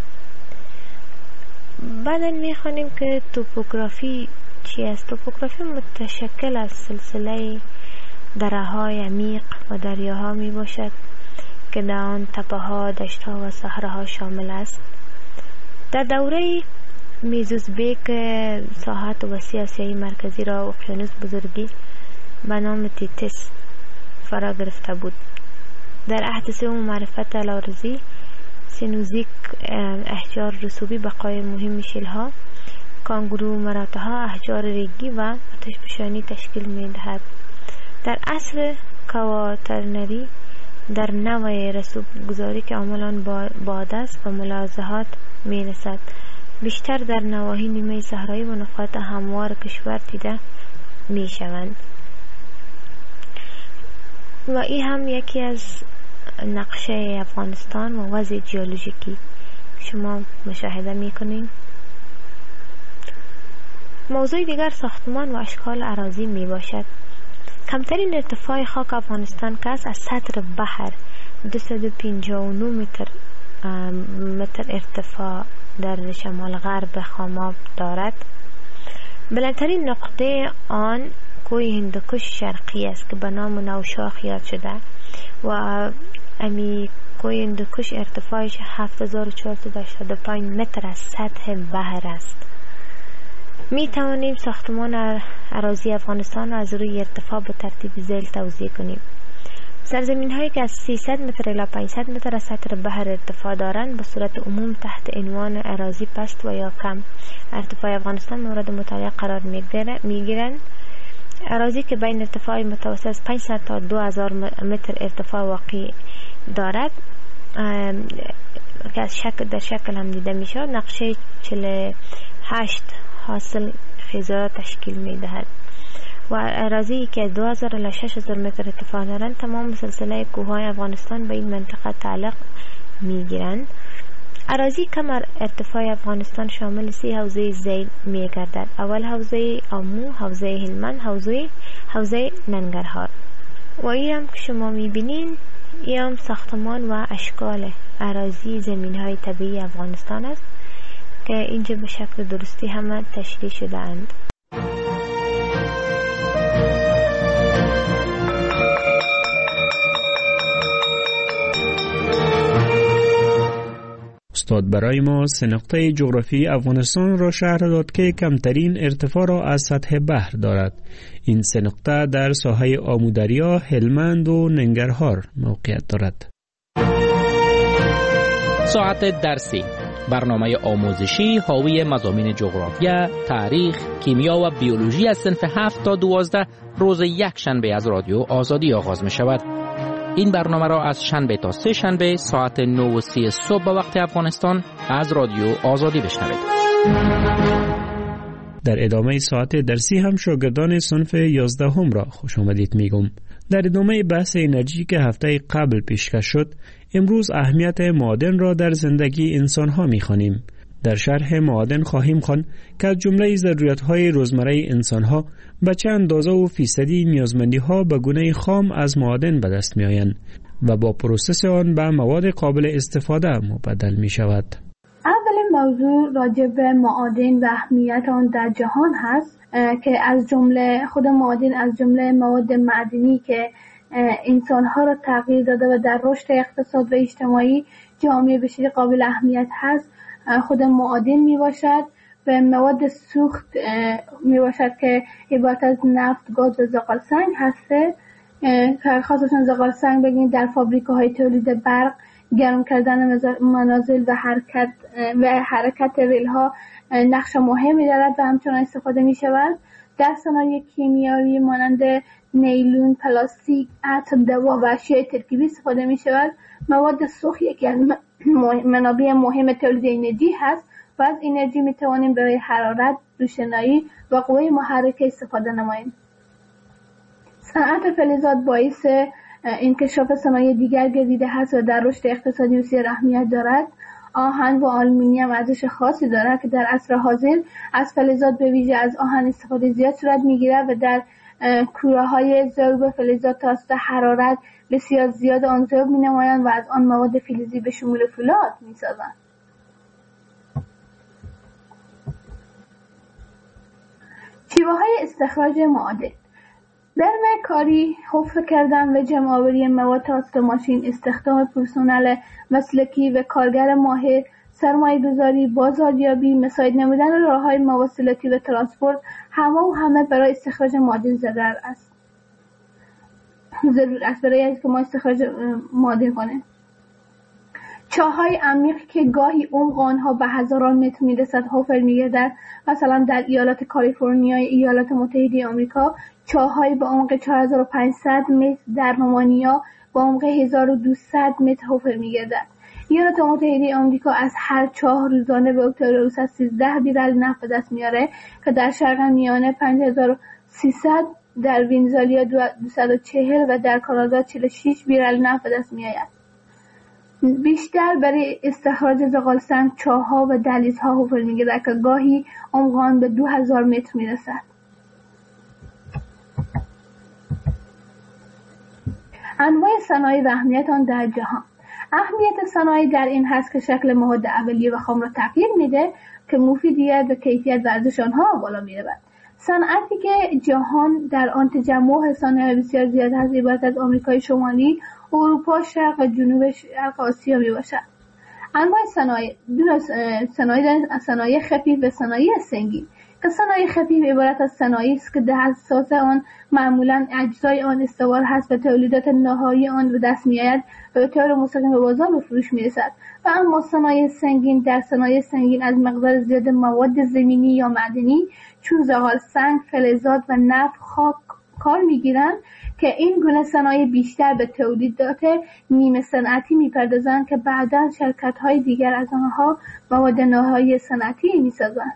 بعدا می خوانیم که توپوگرافی چی است؟ توپوگرافی متشکل از سلسله دره های عمیق و دریاها می باشد که در آن تپه ها، دشت ها و صحراها شامل است. در دوره میزوزبیک ساحات وسیع آسیای مرکزی را اقیانوس بزرگی به نام تیتس فرا گرفته بود. در عهد سوم معرفت الارضی، سینوزیک، احجار رسوبی، بقای مهم شیلها، کانگرو، مراتها، احجار ریگی و آتشفشانی تشکیل می دهد. در عصر کواترنری در نوع رسوب گذاری که عملاً باد است و ملاحظات می رسد، بیشتر در نواحی نیمه صحرایی و نقاط هموار کشور دیده می شوند. و این هم یکی از نقشه افغانستان و وضع جیولوژیکی شما مشاهده می کنید. موضوع دیگر ساختمان و اشکال اراضی می باشد. کمترین ارتفاع خاک افغانستان که از سطح بحر 259 متر ارتفاع در شمال غرب خاماب دارد. بلندترین نقطه آن کوه هندوکش شرقی است که به نام نوشاخ یاد شده و امی کوه هندوکش ارتفاعش 7485 متر از سطح بحر است. می توانیم ساختمان اراضی افغانستان از روی ارتفاع به ترتیب ذیل توزیع کنیم. سرزمین هایی که از 300 متر الی 500 متر از سطح بحر ارتفاع دارند به صورت عموم تحت عنوان اراضی پست و یا کم ارتفاع افغانستان مورد مطالعه قرار می گیرند. اراضی که بین ارتفاع متوسط از 500 تا 2000 متر ارتفاع واقع دارد که از در شکل هم دیده می شود نقشه 48 حاصل خیزرات تشکیل می دهد و اراضی که از 2000 الی 6000 متر ارتفاع دارند تمام سلسله کوههای افغانستان به این منطقه تعلق می گیرند. اراضی کم ارتفاع افغانستان شامل 3 حوزه ذیل می گردد. اول حوزه آمو، حوزه هلمند، حوزه ننگرهار. و این هم که شما می بینین این هم ساختمان و اشکال اراضی زمین های طبیعی افغانستان است که اینجا به شکل درستی همه تشریح شده اند. استاد برای ما 3 نقطه جغرافی افغانستان را شرح داد که کمترین ارتفاع را از سطح بحر دارد. این 3 نقطه در ساحه آمودریا، هلمند و ننگرهار موقعیت دارد. ساعت درسی، برنامه آموزشی حاوی مضامین جغرافیا، تاریخ، کیمیا و بیولوژی از صنف 7 تا 12 روز یک شنبه از رادیو آزادی آغاز می شود. این برنامه را از شنبه تا 3 شنبه ساعت 9:30 صبح به وقت افغانستان از رادیو آزادی بشنوید. در ادامه ساعت درسی هم شاگردان صنف 11 هم را خوش آمدید میگم. در ادامه بحث انرژی که هفته قبل پیشکش شد، امروز اهمیت معادن را در زندگی انسان ها میخوانیم. در شرح معادن خواهیم خواند که از جمله ضرورت های روزمره انسان ها به چه اندازه و فیصدی نیازمندی ها به گونه خام از معادن به دست می آیند و با پروسس آن به مواد قابل استفاده مبدل می شود. اولین موضوع راجع به معادن و اهمیت آن در جهان هست که از جمله خود معادن از جمله مواد معدنی که انسان ها را تغییر داده و در رشد اقتصاد و اجتماعی جامعه بشری قابل اهمیت هست خود معادن می باشد و مواد سوخت می باشد که عبارت از نفت، گاز و زغال سنگ هسته که خاصتا زغال سنگ بگیم در فابریکه‌های تولید برق، گرم کردن منازل و حرکت ریل‌ها نقش مهمی دارد و همچنان استفاده می شود. در صنایع کیمیایی مانند نیلون، پلاستیک، عطر، دوا و اشیاء ترکیبی استفاده می شود. مواد سوخت یکی از منابع مهم تولید انرژی هست و از انرژی می توانیم برای حرارت، روشنایی و قوه محرکه استفاده نماییم. صنعت فلزات باعث انکشاف صنایع دیگر گردیده هست و در رشد اقتصادی بسیار اهمیت دارد. آهن و آلومینیوم ارزش خاصی دارد که در عصر حاضر از فلزات به ویژه از آهن استفاده زیاد صورت می‌گیرد و در کوره‌های ذوب فلزات توسط حرارت بسیار زیاد آن ذوب می‌نمایند و از آن مواد فلزی به شمول فولاد می‌سازند. شیوه‌های استخراج معادن: برمه کاری، حفر کردن و جمع‌آوری مواد توسط ماشین، استخدام پرسنل مسلکی و کارگر ماهر، سرمایه‌گذاری، بازاریابی، مساعد نمودن راه‌های مواصلاتی و ترانسپورت همه برای استخراج معادن ضرور است برای اینکه ما استخراج معادن کنیم. چاه‌های عمیق که گاهی عمق آنها به هزاران متر می‌رسد حفر می‌گردد. مثلا در ایالات کالیفرنیا ایالات متحده آمریکا چاه‌های به عمق 4500 متر، در رومانیا به عمق 1200 متر حفر می‌گردد. ایالات متحده آمریکا از هر چاه روزانه به طور 13 بیرل نفت به دست میاره که در شرق میانه 5300، در ونزوئلا 240 و در کانادا 46 بیرل نفت به دست میآید. بیشتر برای استخراج زغال سنگ چاه‌ها و دهلیزها حفر می‌گیرد که گاهی عمق آن به 2000 متر می‌رسد. انواع صنایع و اهمیت آن در جهان. اهمیت صنایع در این هست که شکل مواد اولیه و خام را تغییر میده که مفیدیت و کیفیت و ارزش آنها بالا می‌رود. صنعتی که جهان در آن تجمع صنایع بسیار زیاد هست عبارت از آمریکای شمالی، اروپا، شرق و جنوب شرق آسیا میباشد. انواع صنایع: صنایع خفیف و صنایع سنگین. که صنایع خفیف عبارت از صنایعی است که در اساس آن معمولا اجزای آن استوار هست و تولیدات نهایی آن به دست میآید و به طور مستقیم به بازار به فروش میرسد. و اما صنایع سنگین، در صنایع سنگین از مقدار زیاد مواد زمینی یا معدنی چون زغال سنگ، فلزات و نفت خاک کار میگیرند که این گونه صنایع بیشتر به تولیدات نیمه صنعتی میپردازند که بعداً شرکت‌های دیگر از آنها مواد نهایی صنعتی میسازند.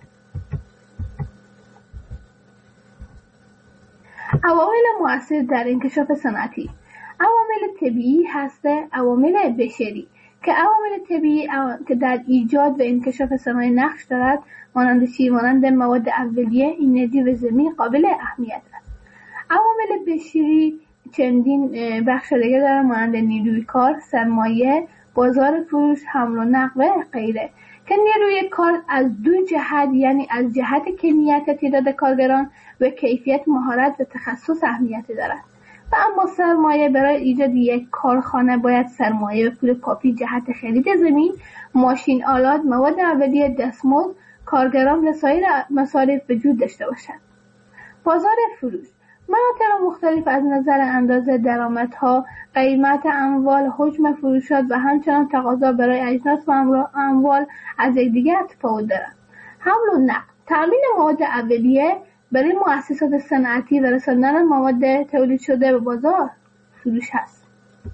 عوامل مؤثر در انکشاف صنعتی: عوامل طبیعی هست عوامل بشری که عوامل طبیعی که در ایجاد و انکشاف صنایع نقش دارد مانند چی؟ مانند مواد اولیه، انرژی و زمین قابل اهمیت است. عوامل بشری چندین بخش دیگر دارند مانند نیروی کار، سرمایه، بازار فروش، حمل و نقل و غیره که نیروی کار از دو جهت یعنی از جهت کمیت تعداد کارگران و کیفیت مهارت و تخصص اهمیت دارد. و اما سرمایه برای ایجاد یک کارخانه باید سرمایه و پول کافی جهت خرید زمین، ماشین آلات، مواد اولیه، دستمزد، کارگران و سایر مصارف وجود داشته باشد. بازار فروش: مناطق مختلف از نظر اندازه درآمدها، قیمت اموال، حجم فروشات و همچنان تقاضا برای اجناس و اموال از یکدیگر تفاوت دارند. حمل و نقل: تامین مواد اولیه برای مؤسسات صنعتی و رساندن مواد تولید شده به بازار فروش است.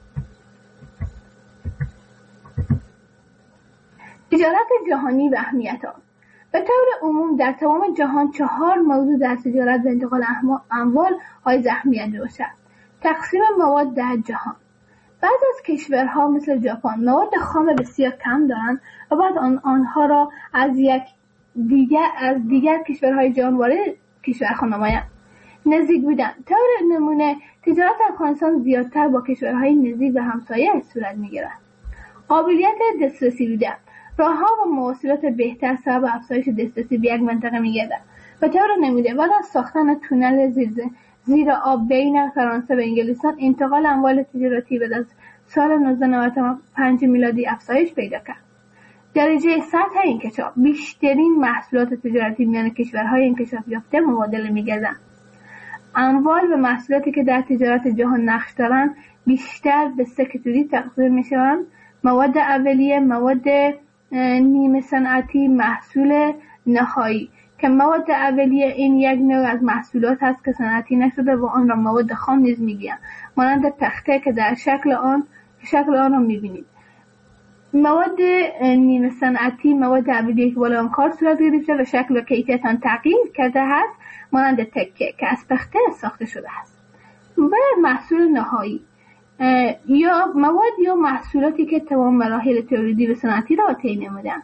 تجارت جهانی و اهمیت آن: به طور عموم در تمام جهان 4 موضوع در تجارت و انتقال اموال حائز اهمیت میباشد. تقسیم مواد در جهان: بعضی از کشورها مثل ژاپن مواد خام بسیار کم دارند و بعد آنها را از دیگر کشورهای جهان وارد کشورها نمایند. نزدیک بودن: طور نمونه تجارت افغانستان زیادتر با کشورهای نزدیک و همسایه صورت میگیرد. قابلیت دسترسی بودن: راهها و مواصلات بهتر سبب افزایش دسترسی به یک منطقه می‌گردد. به طور نمونه بعد از ساختن تونل زیر آب بین فرانسه و انگلستان انتقال اموال تجارتی بعد از سال 1995 میلادی افزایش پیدا کرد. درجه سطح انکشاف: بیشترین محصولات تجارتی میان کشورهای انکشاف یافته مبادله می‌گردند. اموال و محصولاتی که در تجارت جهان نقش دارند بیشتر به 3 کاتگوری تقسیم می‌شوند: مواد اولیه، مواد نیمه صنعتی، محصول نهایی که مواد اولیه این یک نوع از محصولات است که صنعتی نشده و آن را مواد خام نیز می‌گویند مانند تخته که در شکل آن را می‌بینید. مواد نیمه صنعتی مواد اولیه که بالا آن کار صورت گرفته و شکل و کیفیت آن تغییر کرده است مانند تکه که از پخته ساخته شده است. و محصول نهایی یا مواد یا محصولاتی که تمام مراحل تولیدی و صنعتی را طی نمودند.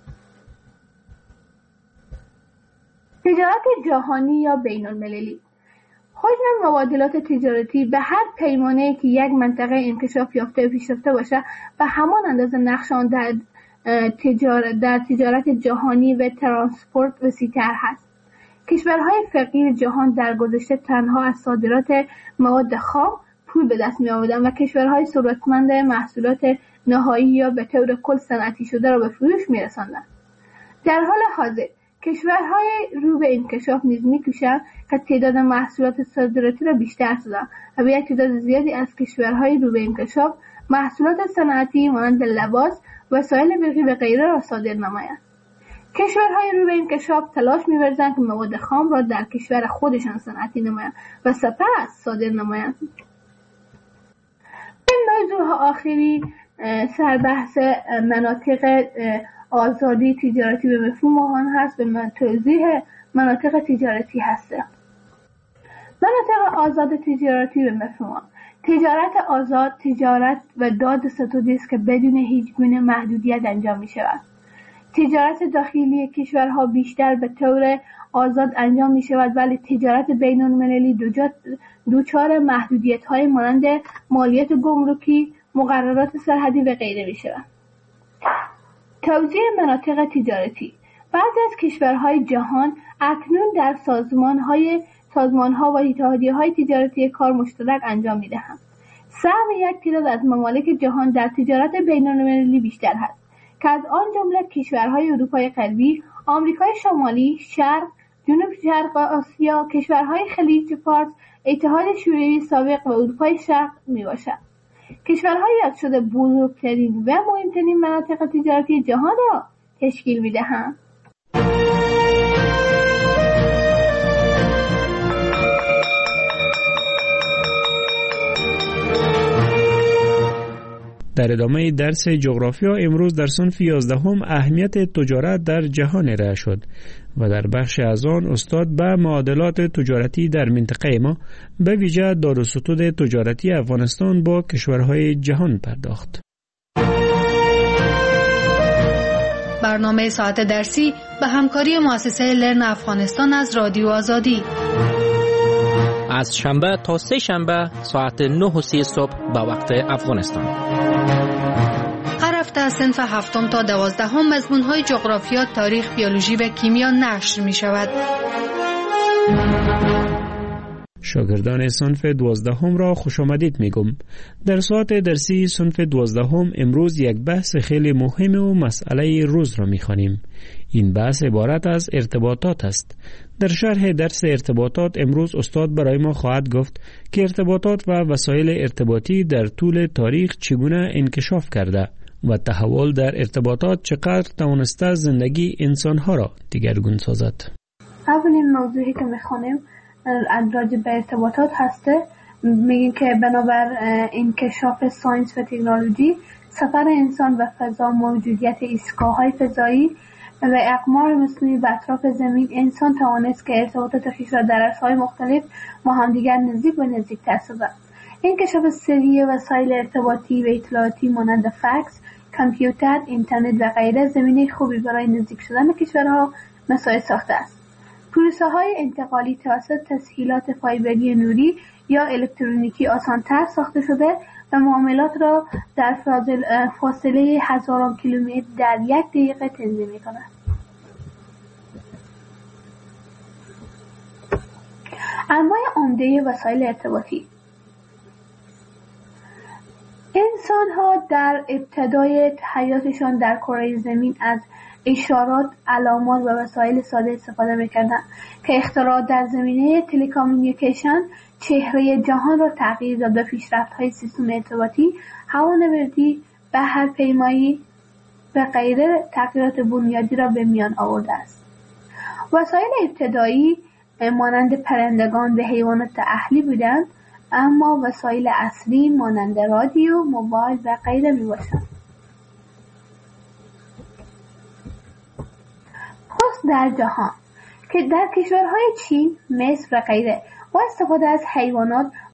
تجارت جهانی یا بین المللی: حجم مبادلات تجارتی به هر پیمانه‌ای که یک منطقه انکشاف یافته و پیشرفته باشد و همان اندازه نقش آن در تجارت جهانی و ترانسپورت وسیع‌تر هست. کشورهای فقیر جهان در گذشته تنها از صادرات مواد خام پول به دست می آوردند و کشورهای ثروتمند محصولات نهایی یا به طور کل صنعتی شده را به فروش می رساندند. در حال حاضر کشورهای رو به انکشاف نیز می کوشند که تعداد محصولات صادراتی را بیشتر سازند و به یک تعداد زیادی از کشورهای رو به انکشاف محصولات صنعتی مانند لباس، وسایل برقی و غیره را صادر نمایند. کشورهای رو به انکشاف تلاش می‌ورزند که مواد خام را در کشور خودشان صنعتی نمایند و سپس صادر نمایند. این موضوع آخری سربحث مناطق آزادی تجارتی به مفهوم آن هست و توضیح مناطق تجارتی هست. مناطق آزاد تجارتی به مفهوم تجارت آزاد، تجارت و داد ستودی است که بدون هیچ گونه محدودیت انجام می شود. تجارت داخلی کشورها بیشتر به طور آزاد انجام می شود، ولی تجارت بین المللی دوچار محدودیت های مانند مالیات گمرکی، مقررات سرحدی و غیره می شود. توزیع مناطق تجارتی. بعضی از کشورهای جهان اکنون در سازمان‌ها و اتحادیه‌های تجارتی کار مشترک انجام می‌دهند. سهم یک تعداد از ممالک جهان در تجارت بین‌المللی بیشتر است که از آن جمله کشورهای اروپای غربی، آمریکای شمالی، شرق، جنوب شرق آسیا، کشورهای خلیج فارس، اتحاد شوروی سابق و اروپای شرق میباشد. کشورهای یاد شده بزرگترین و مهمترین مناطق تجارتی جهان را تشکیل می‌دهند. در ادامه درس جغرافیا امروز در صنف 11 اهمیت تجارت در جهان ارائه شد و در بخش از آن استاد به معادلات تجارتی در منطقه ما به ویژه دارالستود تجارتی افغانستان با کشورهای جهان پرداخت. برنامه ساعت درسی به همکاری مؤسسه لرن افغانستان از رادیو آزادی از شنبه تا سه شنبه ساعت 9:30 صبح به وقت افغانستان. هر هفته از صنف 7 تا 12 مضمون‌های جغرافیا، تاریخ، بیولوژی و کیمیا نشر می‌شود. شاگردان صنف 12 را خوش آمدید میگم. در ساعت درسی صنف 12 امروز یک بحث خیلی مهم و مسئله روز را میخوانیم. این بحث عبارت از ارتباطات است. در شرح درس ارتباطات امروز استاد برای ما خواهد گفت که ارتباطات و وسایل ارتباطی در طول تاریخ چگونه انکشاف کرده و تحول در ارتباطات چقدر توانسته زندگی انسانها را دیگرگون سازد. اولین موضوعی که میخوانیم راجع به ارتباطات هسته. میگیم که بنابر انکشاف ساینس و تکنولوژی، سفر انسان و فضا، موجودیت ایستگاه‌های فضایی و اقمار مصنوعی به اطراف زمین، انسان توانست که ارتباطات خویش را در عرصه‌های مختلف با همدیگر نزدیک و نزدیک‌تر سازد. انکشاف سریع وسایل ارتباطی و اطلاعاتی مانند فکس، کامپیوتر، اینترنت و غیره زمینه خوبی برای نزدیک شدن کشورها مساعد ساخته است. پروسه‌های انتقالی توسط تسهیلات فایبری نوری یا الکترونیکی آسان‌تر ساخته شده و معاملات را در فاصله هزاران کیلومتر در 1 دقیقه تنظیم می‌کند. انواع عمده وسایل ارتباطی. انسان‌ها در ابتدای حیاتشان در کره زمین از اشارات، علامات و وسایل ساده استفاده می‌کردند که اختراع در زمینه تلکامیونیکیشن چهره جهان را تغییر داد و پیشرفت‌های سیستم ارتباطی، هوانوردی، بحرپیمایی و غیره تغییرات بنیادی را به میان آورده است. وسایل ابتدایی مانند پرندگان و حیوانات اهلی بودند، اما وسایل اصلی مانند رادیو، موبایل و غیره میباشند. پست در جهان که در کشورهای چین، مصر و غیره با استفاده از حیوانات